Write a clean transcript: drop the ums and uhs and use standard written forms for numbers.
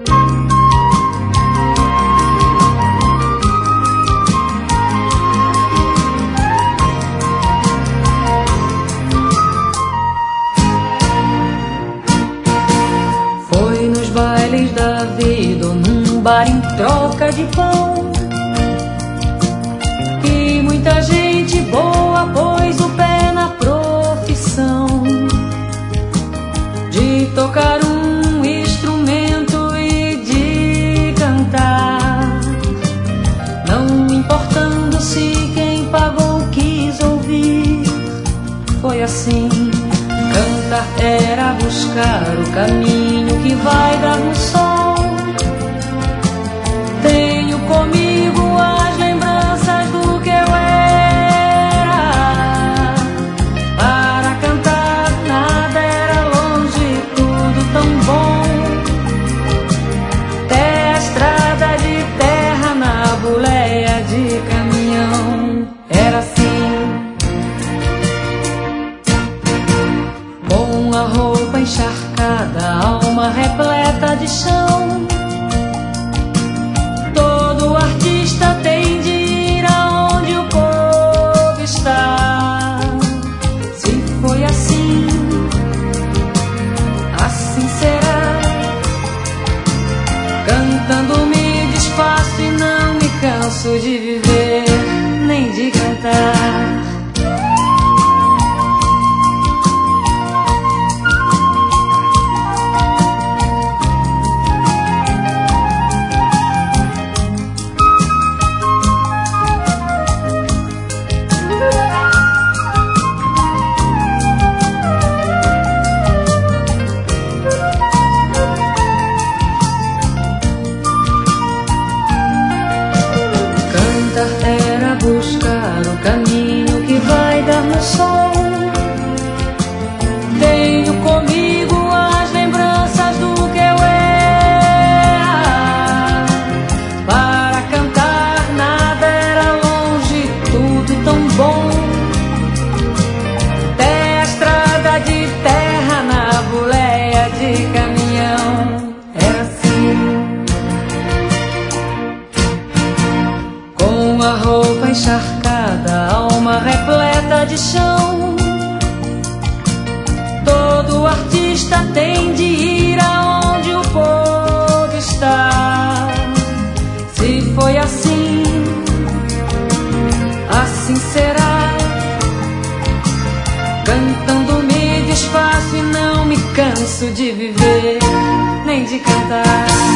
Foi nos bailes da vida ou num bar em troca de pão que muita gente boa pôs o pé na profissão de tocar um instrumento e de cantar, não importando se quem pagou quis ouvir. Foi assim. Cantar era buscar o caminho que vai dar no sol. Tenho comigo as lembranças do que eu era. Para cantar nada era longe, tudo tão bom. Até a estrada de terra na boleia de caminhão. Era assim. Com a roupa encharcada, a alma repleta de chão. Todo artista tem de ir aonde o povo está. Se foi assim, assim será. Cantando me desfaço e não me canso de viver, nem de cantar. Era buscar o caminho que vai dar no sol. Tenho comigo as lembranças do que eu era. Para cantar nada era longe, tudo tão bom. Até a estrada de terra na boleia de caminhão. Era assim. Com a roupa encharcada, a alma repleta de chão. Todo artista tem de ir aonde o povo está. Se foi assim, assim será. Cantando me desfaço e não me canso de viver, nem de cantar.